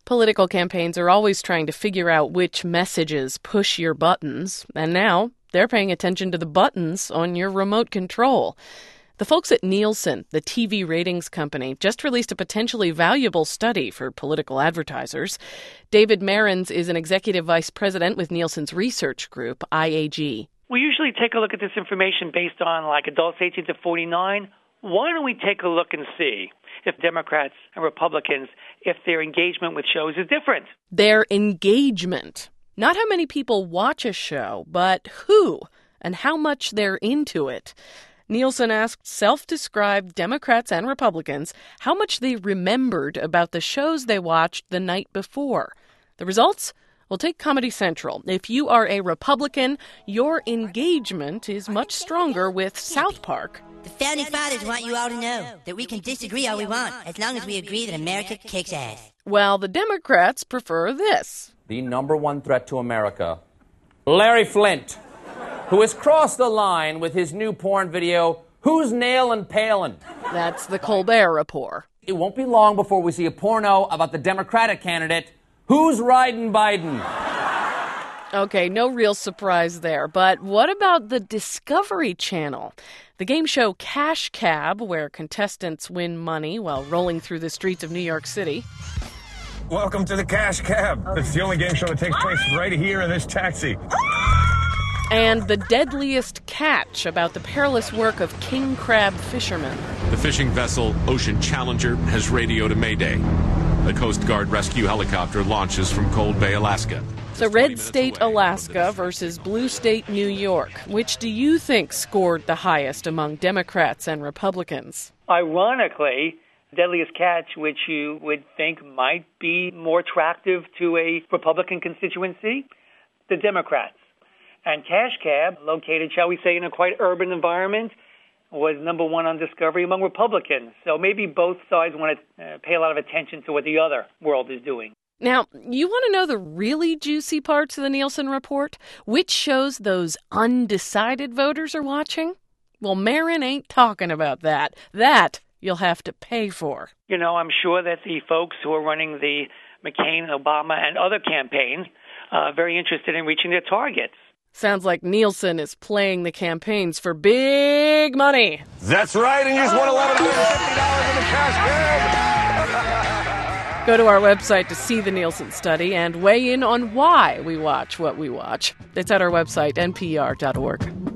Political campaigns are always trying to figure out which messages push your buttons, and now they're paying attention to the buttons on your remote control. The folks at Nielsen, the TV ratings company, just released a potentially valuable study for political advertisers. David Marins is an executive vice president with Nielsen's research group, IAG. We usually take a look at this information based on adults 18 to 49. Why don't we take a look and see if Democrats and Republicans, if their engagement with shows is different? Their engagement. Not how many people watch a show, but who and how much they're into it. Nielsen asked self-described Democrats and Republicans how much they remembered about the shows they watched the night before. The results? Well, take Comedy Central. If you are a Republican, your engagement is much stronger with South Park. The Founding Fathers want you all to know that we can disagree all we want, as long as we agree that America kicks ass. Well, the Democrats prefer this. The number one threat to America, Larry Flynt, who has crossed the line with his new porn video, Who's Nailin' Palin? That's the Colbert Report. It won't be long before we see a porno about the Democratic candidate, Who's Riding Biden? Okay, no real surprise there. But what about the Discovery Channel? The game show Cash Cab, where contestants win money while rolling through the streets of New York City. Welcome to the Cash Cab. It's the only game show that takes place right here in this taxi. And The Deadliest Catch, about the perilous work of king crab fishermen. The fishing vessel Ocean Challenger has radioed a mayday. A Coast Guard rescue helicopter launches from Cold Bay, Alaska. So Red State, Alaska versus Blue State, New York. Which do you think scored the highest among Democrats and Republicans? Ironically, Deadliest Catch, which you would think might be more attractive to a Republican constituency, the Democrats. And Cash Cab, located, shall we say, in a quite urban environment, was number one on Discovery among Republicans. So maybe both sides want to pay a lot of attention to what the other world is doing. Now, you want to know the really juicy parts of the Nielsen report? Which shows those undecided voters are watching? Well, Marin ain't talking about that. That you'll have to pay for. You know, I'm sure that the folks who are running the McCain, Obama, and other campaigns are very interested in reaching their targets. Sounds like Nielsen is playing the campaigns for big money. That's right, and you just won $1,150 in the Cash Cab. Go to our website to see the Nielsen study and weigh in on why we watch what we watch. It's at our website, npr.org.